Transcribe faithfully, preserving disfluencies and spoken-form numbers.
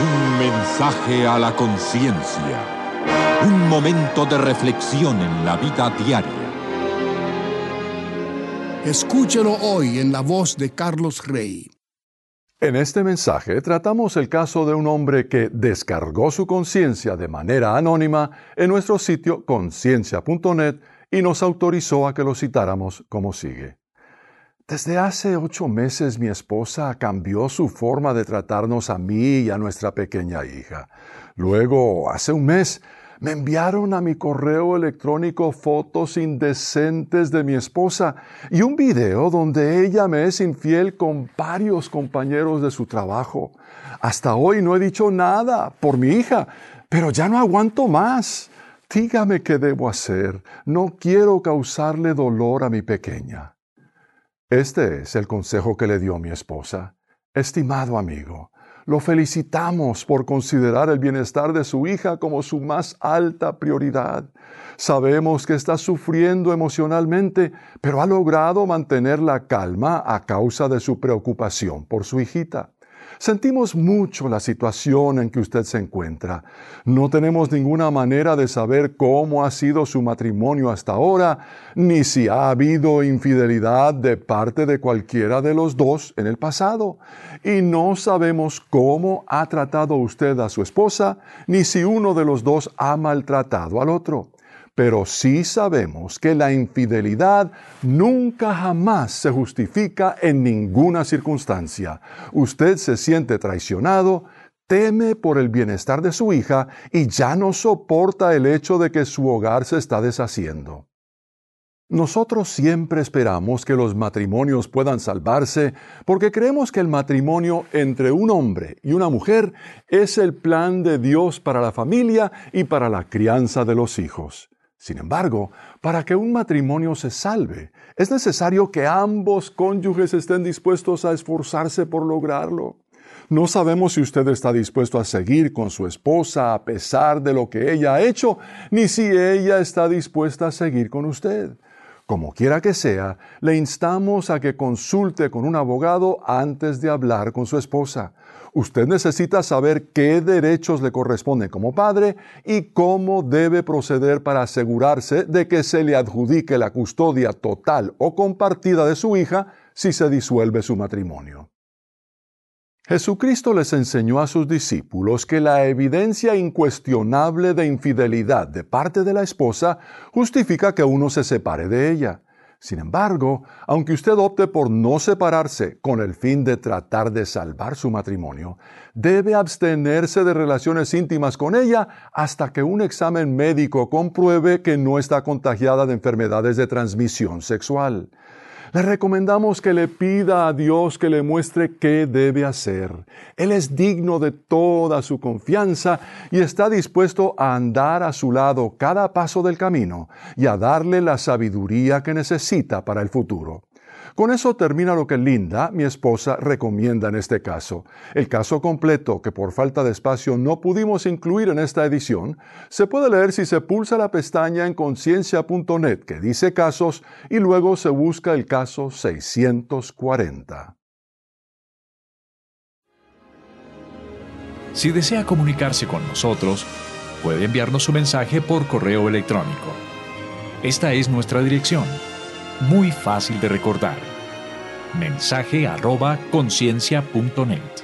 Un mensaje a la conciencia. Un momento de reflexión en la vida diaria. Escúchelo hoy en la voz de Carlos Rey. En este mensaje tratamos el caso de un hombre que descargó su conciencia de manera anónima en nuestro sitio conciencia punto net y nos autorizó a que lo citáramos como sigue. Desde hace ocho meses mi esposa cambió su forma de tratarnos a mí y a nuestra pequeña hija. Luego, hace un mes, me enviaron a mi correo electrónico fotos indecentes de mi esposa y un video donde ella me es infiel con varios compañeros de su trabajo. Hasta hoy no he dicho nada por mi hija, pero ya no aguanto más. Dígame qué debo hacer. No quiero causarle dolor a mi pequeña. Este es el consejo que le dio mi esposa. Estimado amigo, lo felicitamos por considerar el bienestar de su hija como su más alta prioridad. Sabemos que está sufriendo emocionalmente, pero ha logrado mantener la calma a causa de su preocupación por su hijita. Sentimos mucho la situación en que usted se encuentra. No tenemos ninguna manera de saber cómo ha sido su matrimonio hasta ahora, ni si ha habido infidelidad de parte de cualquiera de los dos en el pasado. Y no sabemos cómo ha tratado usted a su esposa, ni si uno de los dos ha maltratado al otro. Pero sí sabemos que la infidelidad nunca jamás se justifica en ninguna circunstancia. Usted se siente traicionado, teme por el bienestar de su hija y ya no soporta el hecho de que su hogar se está deshaciendo. Nosotros siempre esperamos que los matrimonios puedan salvarse porque creemos que el matrimonio entre un hombre y una mujer es el plan de Dios para la familia y para la crianza de los hijos. Sin embargo, para que un matrimonio se salve, es necesario que ambos cónyuges estén dispuestos a esforzarse por lograrlo. No sabemos si usted está dispuesto a seguir con su esposa a pesar de lo que ella ha hecho, ni si ella está dispuesta a seguir con usted. Como quiera que sea, le instamos a que consulte con un abogado antes de hablar con su esposa. Usted necesita saber qué derechos le corresponden como padre y cómo debe proceder para asegurarse de que se le adjudique la custodia total o compartida de su hija si se disuelve su matrimonio. Jesucristo les enseñó a sus discípulos que la evidencia incuestionable de infidelidad de parte de la esposa justifica que uno se separe de ella. Sin embargo, aunque usted opte por no separarse con el fin de tratar de salvar su matrimonio, debe abstenerse de relaciones íntimas con ella hasta que un examen médico compruebe que no está contagiada de enfermedades de transmisión sexual. Le recomendamos que le pida a Dios que le muestre qué debe hacer. Él es digno de toda su confianza y está dispuesto a andar a su lado cada paso del camino y a darle la sabiduría que necesita para el futuro. Con eso termina lo que Linda, mi esposa, recomienda en este caso. El caso completo, que por falta de espacio no pudimos incluir en esta edición, se puede leer si se pulsa la pestaña en conciencia punto net que dice casos y luego se busca el caso seiscientos cuarenta. Si desea comunicarse con nosotros, puede enviarnos su mensaje por correo electrónico. Esta es nuestra dirección. Muy fácil de recordar. Mensaje arroba conciencia punto net.